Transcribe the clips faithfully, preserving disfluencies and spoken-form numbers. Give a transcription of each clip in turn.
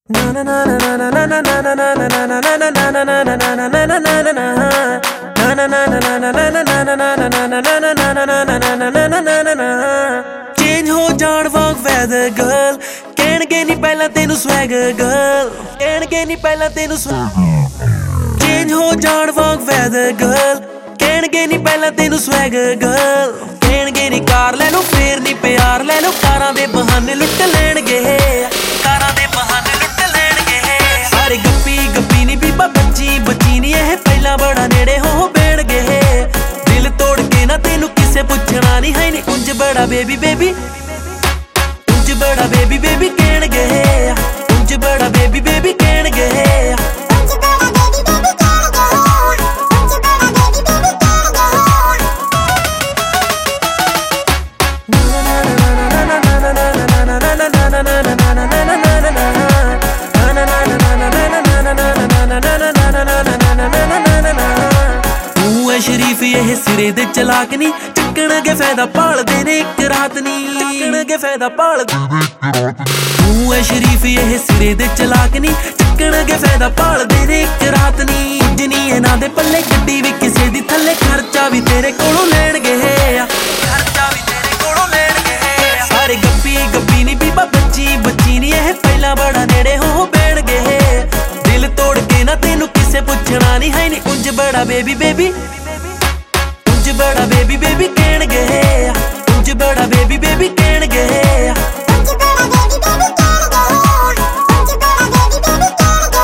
change हो जाण वांग weather girl कहणगे नी पहला तेनू स्वैगर गर्ल कहणगे नी पहला तेनू चेंज हो जाण वांग वैदर गर्ल कहणगे नी पहला तेनू स्वैगर गर्ल कहणगे नी कार ले लो फेर नी प्यार ले लो कारां दे बहाने लुट लैणगे कारां दे बहाने लुट लैणगे सारे गप्पी गप्पी नी बीबा बच्ची बच्ची नी एह पहला बड़ा नेड़े हो बैणगे दिल तोड़ के ना तेनू किसे पुछना नी है नी उंज बड़ा बेबी बेबी उंज बड़ा बेबी बेबी कहणगे उंज बड़ा बेबी बेबी कहणगे शरीफ ये सिरे दे चलाक नी चक्कणगे फायदा भालदे ने एक रात नी चक्कणगे फायदा भालदे तू है शरीफ ये सिरे दे चलाक नी चक्कणगे फायदा भालदे ने एक रात नी कुछ नी इन्हां दे पल्ले गड्डी भी किसे दी थल्ले खर्चा भी तेरे कोलों लैणगे खर्चा भी तेरे कोलों लैणगे सारे गप्पी गप्पी नी बीबा बच्ची बच्ची नी एह पहला बड़ा नेड़े हो बैणगे दिल तोड़ के ना तेनू किसे पुछना नी है नी उंज बड़ा बेबी बेबी उंज बड़ा बेबी बेबी कहणगे उंज बड़ा बेबी बेबी कहणगे उंज बड़ा बेबी बेबी कहणगे उंज बड़ा बेबी बेबी कहणगे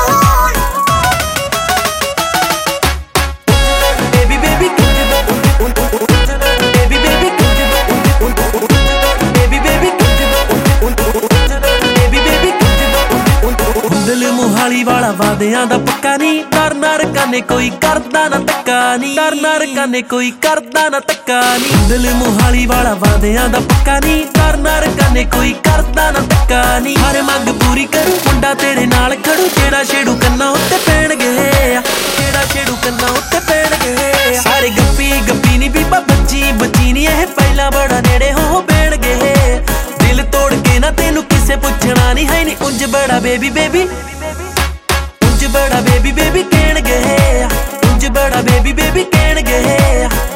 बेबी बेबी कहणगे बेबी बेबी कहणगे बेबी बेबी कहणगे बेबी बेबी कहणगे दिल मोहाली वाला वादियां दा पक्का नी डर ना रकाने कोई करदा ना धक्का नी डर ना रकाने कोई करदा ना धक्का नी दिल मोहाली वाला वादियां दा पक्का नी डर ना रकाने कोई करदा ना धक्का नी हर मंग पूरी करूं मुंडा तेरे नाल खड़ू जेड़ा छेड़ू कन्ना उत्ते पैणगे जेड़ा छेड़ू कन्ना उत्ते पैणगे सारे गप्पी गप्पी नी बीबा बच्ची बच्ची नी एह पहला बड़ा नेड़े हो बैणगे दिल तोड़ के ना तेनू किसे पुछना नी है नी उंज बड़ा बेबी बेबी उंज बड़ा बेबी बेबी कहणगे उंज बड़ा बेबी बेबी कहणगे